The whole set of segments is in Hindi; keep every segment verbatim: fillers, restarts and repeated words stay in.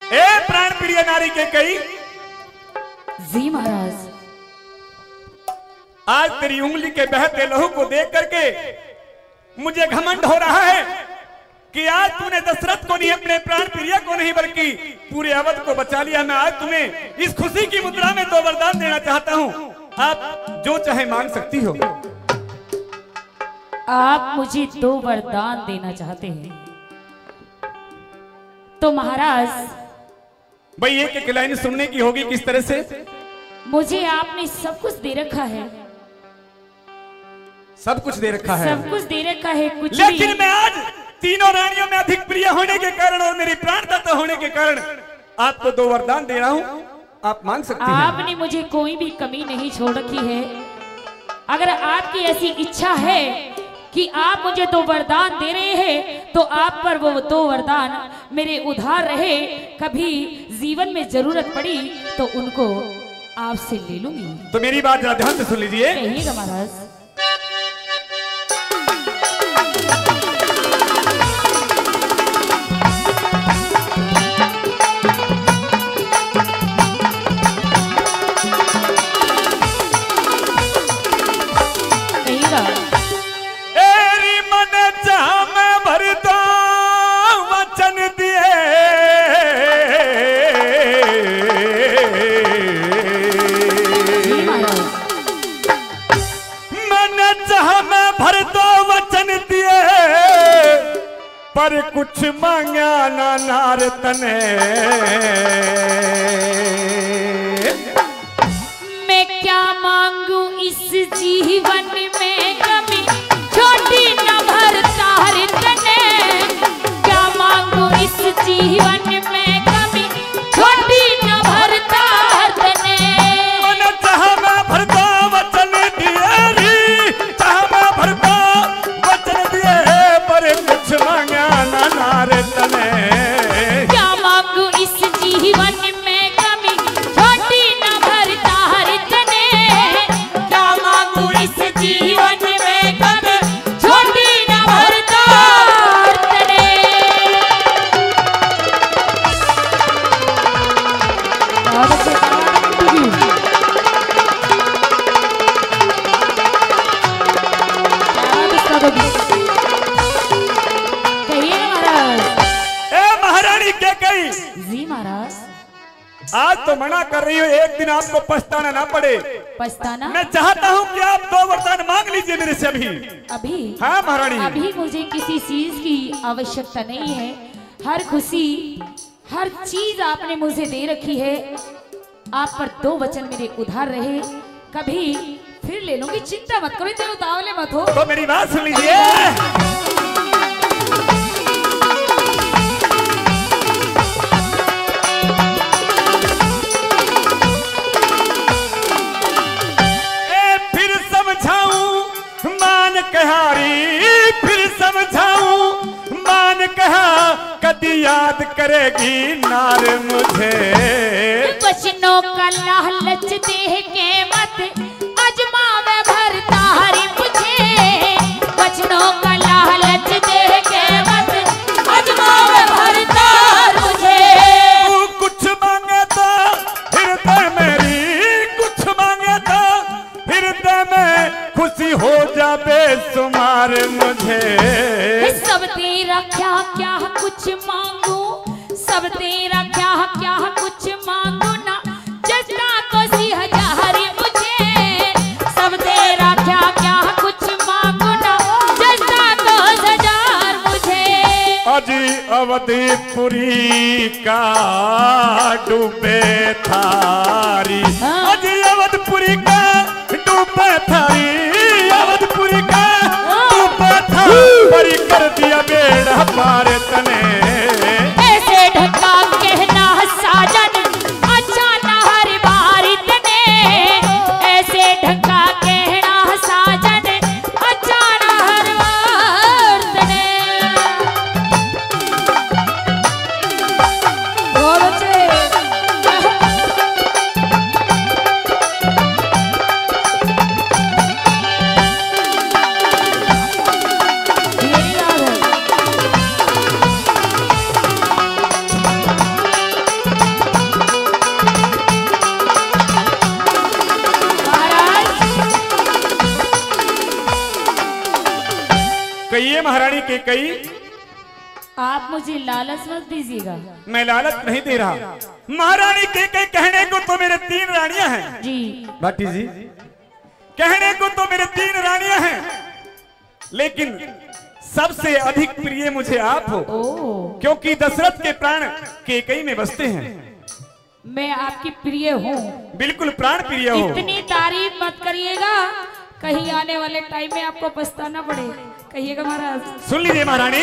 ए प्राण प्रिय नारी के कई। जी महाराज। आज तेरी उंगली के बहते लहू को देख करके मुझे घमंड हो रहा है कि आज तूने दशरथ को नहीं, अपने प्राण प्रिय को नहीं, बल्कि पूरे अवध को बचा लिया। मैं आज तुम्हें इस खुशी की मुद्रा में दो वरदान देना चाहता हूं। आप जो चाहे मांग सकती हो। आप मुझे दो वरदान देना चाहते हैं तो महाराज भाई एक एक लाइन सुनने की होगी। किस तरह से? मुझे आपने सब कुछ दे रखा है। सब कुछ दे रखा है। सब कुछ दे रखा है, कुछ लेकिन भी। मैं आज तीनों रानियों में अधिक प्रिय होने के कारण और मेरी प्राण तत्व होने के कारण आपको दो वरदान दे रहा हूं। आप मांग सकते हैं। आपने मुझे कोई भी कमी नहीं छोड़ रखी है। अगर आपकी ऐसी इच्छा है कि आप मुझे दो वरदान दे रहे हैं तो आप पर वो दो वरदान मेरे उधार रहे। कभी जीवन में जरूरत पड़ी तो उनको आपसे ले लूंगी। तो मेरी बात जरा ध्यान से सुन लीजिए। कहिएगा महाराज। पर कुछ मांगा ना नार तने। मैं क्या मांगू इस जीवन में, कमी छोटी न भरता हर तने। क्या मांगू इस जीवन में, कमी छोटी न भरता हर तने। मन चाह मैं भरता वचन दिए, चाह मैं भरता वचन दिए, पर कुछ मांगा नार तने। क्या मांगू इस जीवन में, कमी छोटी न भरता हर तने। क्या मांगू इस जीवन में, कमी छोटी न भरता हर तने। जी महाराज। आज तो मना कर रही हो, एक दिन आपको पछताना ना पड़े। पछताना? मैं चाहता हूँ कि आप दो वरदान मांग लीजिए मेरे से अभी। अभी? हाँ महारानी। अभी मुझे किसी चीज की आवश्यकता नहीं है। हर खुशी, हर चीज आपने मुझे दे रखी है। आप पर दो वचन मेरे उधार रहे, कभी फिर ले लूंगी। चिंता मत करो, इतने उतावले मत हो। तो मेरी बात सुन लीजिए। फिर समझाऊं मान कहा कदी याद करेगी नार मुझे। बचनों का लालच देह के मत अजमावे भरता हरी मुझे। बचनों का लालच देह के मत अजमावे भरता मुझे। तू कुछ मांगे तो हृदय मेरी, कुछ मांगे तो हृदय में खुशी हो जावे सुमार मुझे। सब तेरा क्या क्या कुछ मांगू, सब तेरा क्या क्या कुछ मांगू ना, जस्ता को सी हजार मुझे। सब तेरा क्या क्या कुछ मांगू ना, जस्ता को हजार मुझे। अजी अवधपुरी का डूबे थारी, अजी अवधपुरी का डूबे थारी, अवधपुरी का डूबे थारी, परी कर दिया बेड़ा पार तने। ऐसे ढका कहना साजन, अच्छा न हर बार तने। ऐसे ढका कहना साजन, अच्छा न हर बार तने। बहुत अच्छे। महारानी के कई आप मुझे लालच मत दीजिएगा। मैं लालच नहीं दे रहा। महारानी के कई कहने को तो मेरे तीन रानियां हैं जी। भाटी जी, कहने को तो मेरे तीन रानियां हैं, लेकिन सबसे अधिक प्रिय मुझे आप हो, ओ, क्योंकि दशरथ के प्राण केकई में बसते हैं। मैं आपकी प्रिय हूँ। बिल्कुल प्राण प्रिय हो। इतनी तारीफ मत करिएगा, कहीं आने वाले टाइम में आपको पछताना पड़े। कहिएगा महाराज। सुन लीजिए महारानी,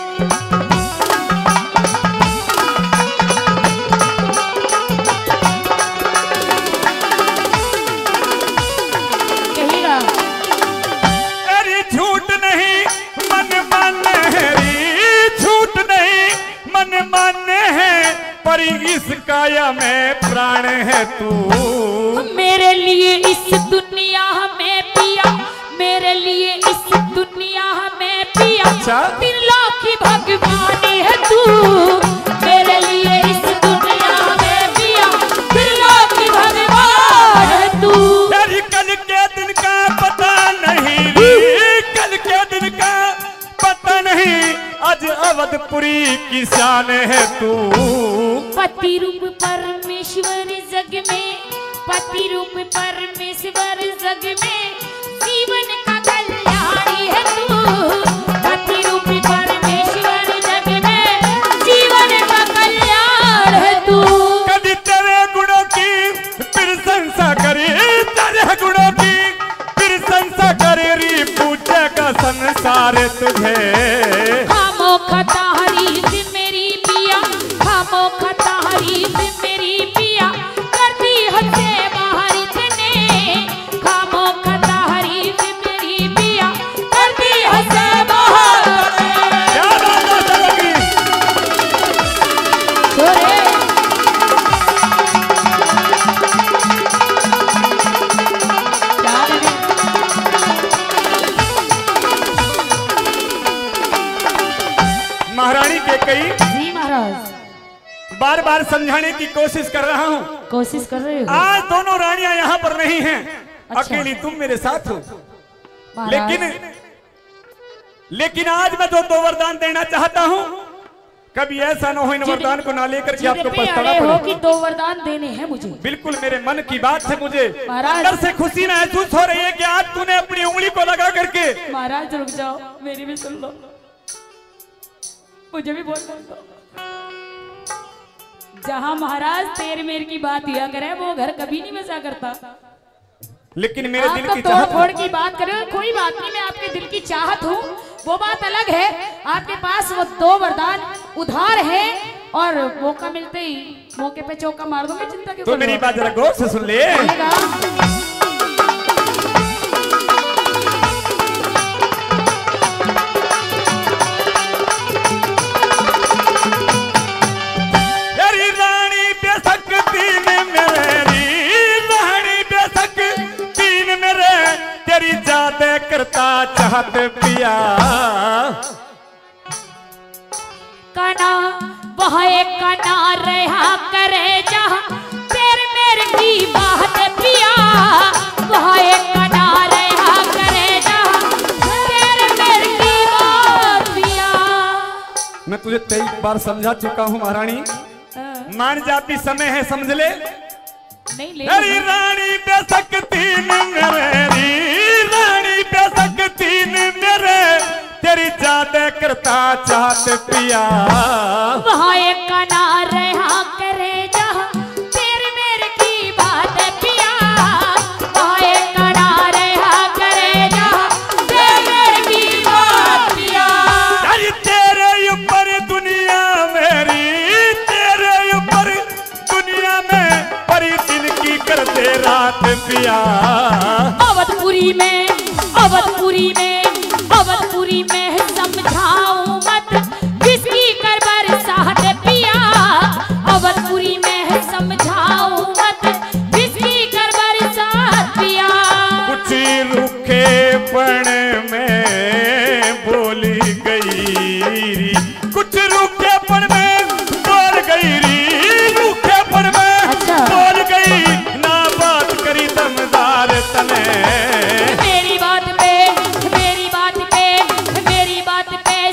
कहिएगा। अरे झूठ नहीं मन माने है री, झूठ नहीं मन माने है, पर इस काया में प्राण है तू। मेरे लिए इस दुनिया में पिया, मेरे लिए इस दुनिया में पिया, अच्छा? त्रिलोकी भगवान है तू। मेरे लिए इस दुनिया में पिया, त्रिलोकी भगवान है तू। अरे कल के दिन का पता नहीं री, कल के दिन का पता नहीं, आज अवधपुरी की शान है तू। पति रूप परमेश्वर जग में, पति रूप परमेश्वर जग में, जीवन का कल्याणी है तू। पति रूप परमेश्वर जग में, जीवन का कल्याण है तू। कभी तेरे गुणों की प्रशंसा करे, तेरे गुणों की प्रशंसा करे री, पूजा का संसार तुझे। खामो खता हरीफ मेरी पिया, खामो खता हरीफ मेरी पिया, करती हंसे बाहरित ने। खामो खता हरीफ मेरी पिया, करती हंसे बाहरित ने। क्या बात है लगी? छोरे क्या लगे? महारानी के कई जी महाराज, बार बार समझाने की कोशिश कर रहा हूँ। कोशिश कर रहे हो आज दोनों रानियां यहाँ पर नहीं हैं, अच्छा। अकेली तुम मेरे साथ हो। महाराज। लेकिन लेकिन आज मैं जो दो वरदान देना चाहता हूँ, कभी ऐसा न हो इन वरदान को ना लेकर के आपको जिद पे पछताना अड़े हो पड़े। कि दो वरदान देने हैं मुझे। बिल्कुल मेरे मन की बात है, मुझे महाराज। अंदर से खुशी महसूस हो रही है कि आज तूने अपनी उंगली को लगा करके। महाराज रुक जाओ, मेरी भी सुन लो, मुझे भी बोलना दो। जहाँ महाराज तेर मेर की बात किया करे, वो घर कभी नहीं बसा करता। लेकिन मेरे आप दिल तो की तोड़ चाहत फोड़ है। की बात करें, कोई बात नहीं, मैं आपके दिल की चाहत हूँ, वो बात अलग है। आपके पास वो दो वरदान उधार है, और मौका मिलते ही मौके पे चौका मार दूंगी, चिंता क्यों तो कर रहे मेरी हो? बात जरा गौर से सुन ले। बोलिएगा। तेरी रानी बेशक तीन मेरी, रानी बेशक तीन मेरे, तेरी जादे करता चाहत पिया। कना वह एक कना रहा करे जहाँ तेरे मेरे की बात पिया। वह एक कना रहा करे जहाँ तेरे मेरे की बात पिया। मैं तुझे कई बार समझा चुका हूँ महारानी, मान जा भी समय है, समझ ले। नहीं ले तेरी रानी बेशक तीन मेरी, रानी बेशक तीन मेरे, तेरी जादे करता चाहत पिया। वहाँ एक कना रहा करे जहाँ तेरे मेरे की बात पिया। वहाँ एक कना रहा करे जहाँ तेरे मेरे की बात पिया। अरे तेरे ऊपर दुनिया मेरी, तेरे ऊपर दुनिया में परी दिन की करते रात पिया। अवधपुरी में, अवधपुरी में, अवधपुरी में समझाऊं मत किसकी कर बरसात पिया। अवधपुरी में समझाऊं मत किसकी कर बरसात पिया। कुछ रुखे पण में बोली गई री, कुछ रुखे पण में बोल गई री, रुखे पण में अच्छा। बोल गई ना, बात करी दमदार तने। मेरी बात पे, मेरी बात पे, मेरी बात पे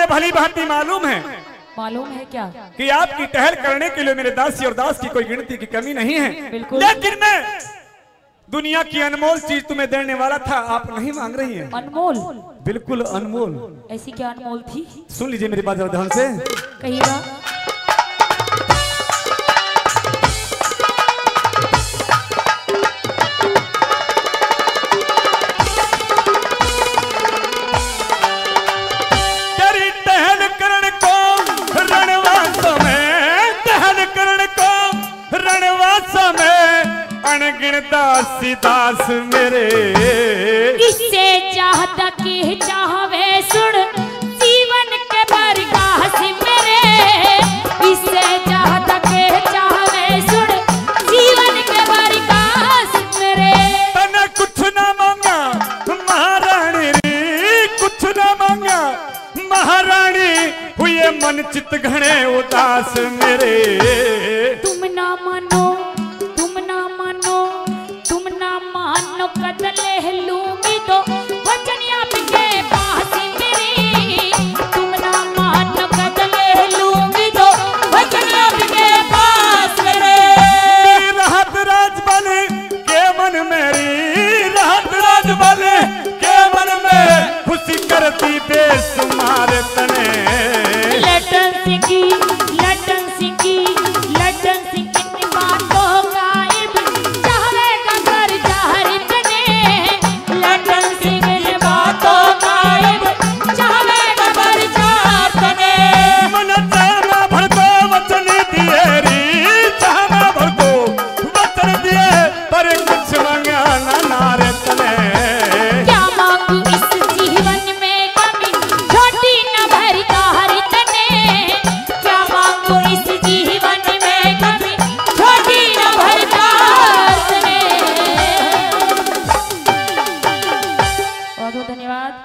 मुझे भली भांति मालूम है मालूम है क्या? कि आपकी टहल करने के लिए मेरे दासी और दास की कोई गिनती की कमी नहीं है। बिल्कुल। लेकिन मैं दुनिया की अनमोल चीज तुम्हें देने वाला था, आप नहीं मांग रही हैं। अनमोल? बिल्कुल अनमोल। ऐसी क्या अनमोल थी? सुन लीजिए मेरी बात ध्यान से। कहिएगा। तेरी टहल करण को रणवास में, टहल करण को रणवास में अनगिन दासी दास मेरे। इससे चाहता के चाहवे सुन जीवन के बरगाह मेरे। इससे चाहता के चाहवे सुन जीवन के बरगाह मेरे। तने कुछ ना मांगा महारानी री, कुछ ना मांगा महारानी, हुए मन चित घने उदास मेरे। तुम ना मानो, तुम ना मानो, तुम ना मानो कदले लूंगी तो वचन आपके पास मेरी। तुम ना मानो कदले लूंगी तो वचन आपके पास मेरे। राहत राज बने के मन मेरी, राहत राज बने के मन में खुशी करती बेसुमार तने। लटन सिंह की, लटन सिंह की, लटन सिंह की बातों गायब चाहेगा कर जहर तने। लटन सिंह की बातों गायब चाहेगा कर जहर तने। मन चाहना भर को वचन दिए री, चाहना भर को वचन दिए पर कुछ मंगा ना नारे तने। क्या मांगू इस जीवन में कमी छोटी न भरी तारी तने। क्या मांगू इस जीवन में कमी छोटी न भरी तारी तने। बहुत बहुत धन्यवाद।